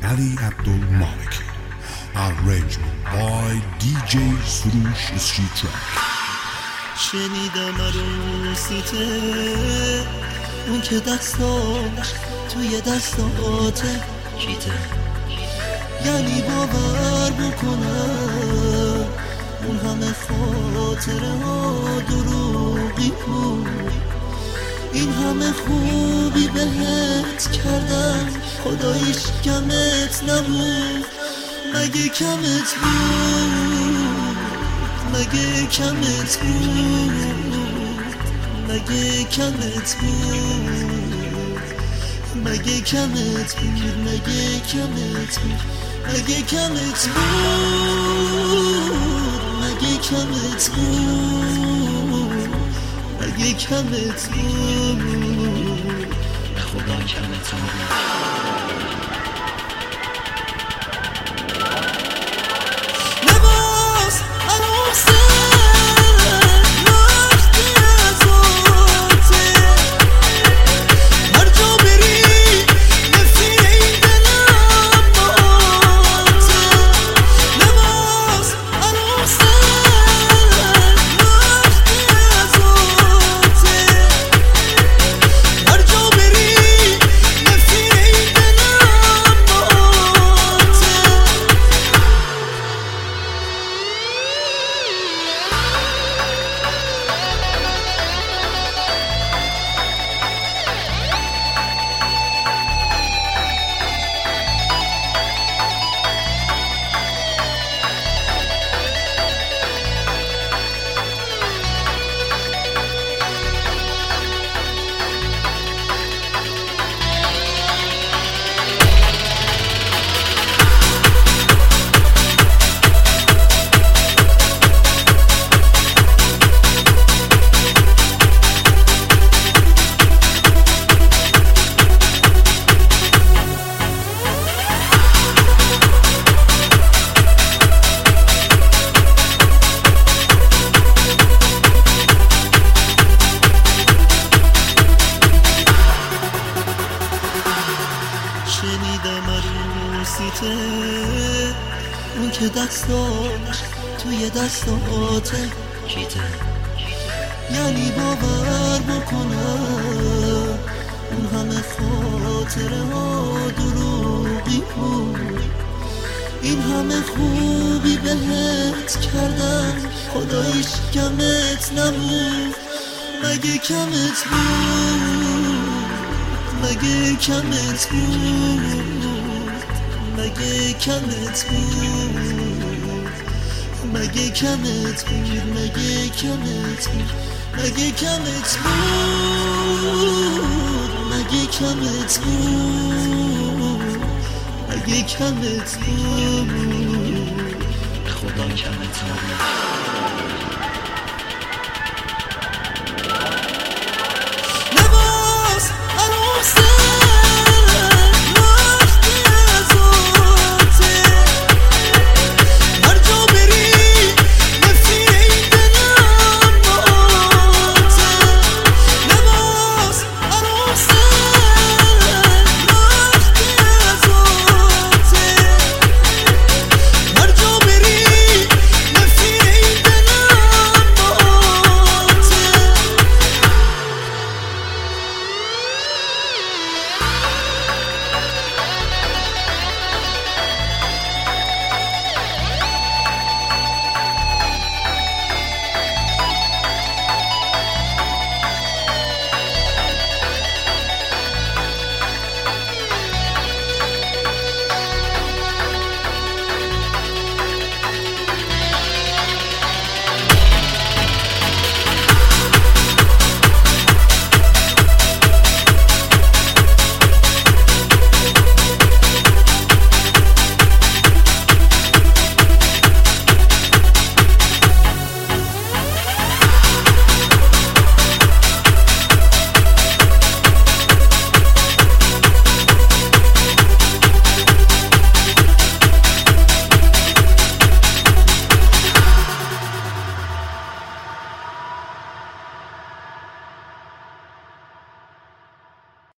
Ali Abdul Malik. Arrangement by DJ Surush Street Track. شنیدم عروسیته اون که دستاش توی دستاته کیته، یعنی باور بکنم اون همه خاطره ها دروغی بود، این همه خوبی بهت کردم خداییش کمت نبود. مگه کمت بود؟ مگه کمت بود؟ مگه کمت بود؟ مگه کمت بود؟ مگه کمت بود؟ مگه کمت بود؟ مگه کمت بود؟ مگه کمت بود؟ به خدا کمت بود. شنیدم عروسیته اون که دستاش توی دستاته کیته، یعنی باور بکنم اون همه خاطره ها دروغی بود، این همه خوبی بهت کردم خداییش کمت نبود. مگه کمت بود؟ مگه کمت بود؟ مگه کمت بود؟ مگه کمت بود؟ مگه کمت بود؟ مگه کمت بود؟ مگه کمت بود؟ مگه کمت بود؟ خدا کمت بود.